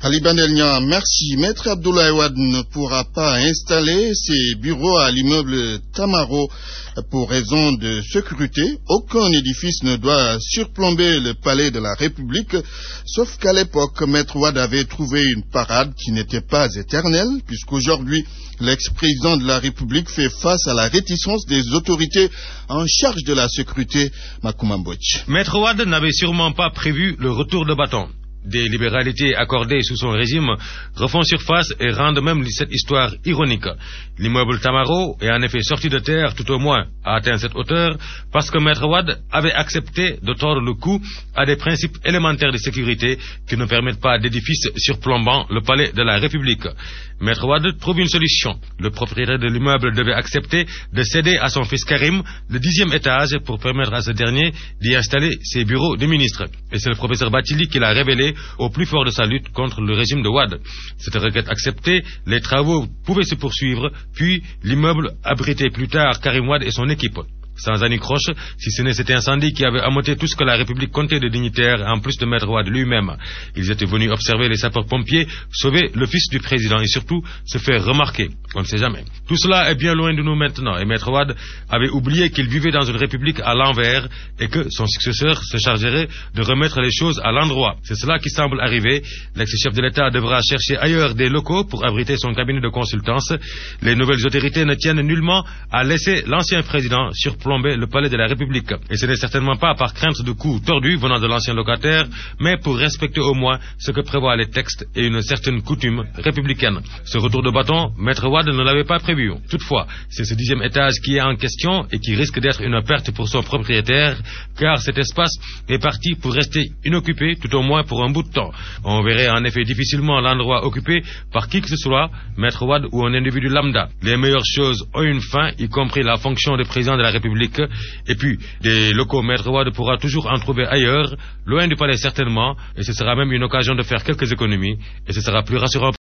Ali Bandelnia, merci. Maître Abdoulaye Wade ne pourra pas installer ses bureaux à l'immeuble Tamaro pour raison de sécurité. Aucun édifice ne doit surplomber le palais de la République, sauf qu'à l'époque, Maître Wade avait trouvé une parade qui n'était pas éternelle, puisqu'aujourd'hui, l'ex-président de la République fait face à la réticence des autorités en charge de la sécurité. Makouma Mbodj. Maître Wade n'avait sûrement pas prévu le retour de bâton. Des libéralités accordées sous son régime refont surface et rendent même cette histoire ironique. L'immeuble Tamaro est en effet sorti de terre, tout au moins a atteint cette hauteur, parce que Maître Wade avait accepté de tordre le cou à des principes élémentaires de sécurité qui ne permettent pas d'édifices surplombant le palais de la République. Maître Wade trouve une solution. Le propriétaire de l'immeuble devait accepter de céder à son fils Karim le 10e étage pour permettre à ce dernier d'y installer ses bureaux de ministre. Et c'est le professeur Batili qui l'a révélé au plus fort de sa lutte contre le régime de Wade. Cette requête acceptée, les travaux pouvaient se poursuivre, puis l'immeuble abritait plus tard Karim Wade et son équipe. Sans anicroche, si ce n'est cet incendie qui avait ameuté tout ce que la République comptait de dignitaires, en plus de Maître Wade lui-même. Ils étaient venus observer les sapeurs-pompiers, sauver le fils du président et surtout se faire remarquer. On ne sait jamais. Tout cela est bien loin de nous maintenant et Maître Wade avait oublié qu'il vivait dans une République à l'envers et que son successeur se chargerait de remettre les choses à l'endroit. C'est cela qui semble arriver. L'ex-chef de l'État devra chercher ailleurs des locaux pour abriter son cabinet de consultance. Les nouvelles autorités ne tiennent nullement à laisser l'ancien président surplomber le palais de la République. Et ce n'est certainement pas par crainte de coups tordus venant de l'ancien locataire, mais pour respecter au moins ce que prévoient les textes et une certaine coutume républicaine. Ce retour de bâton, Maître Wade ne l'avait pas prévu. Toutefois, c'est ce 10e étage qui est en question et qui risque d'être une perte pour son propriétaire, car cet espace est parti pour rester inoccupé, tout au moins pour un bout de temps. On verrait en effet difficilement l'endroit occupé par qui que ce soit, Maître Wade ou un individu lambda. Les meilleures choses ont une fin, y compris la fonction de président de la République. Et puis, des locaux Maître Wade pourra toujours en trouver ailleurs, loin du palais certainement, et ce sera même une occasion de faire quelques économies, et ce sera plus rassurant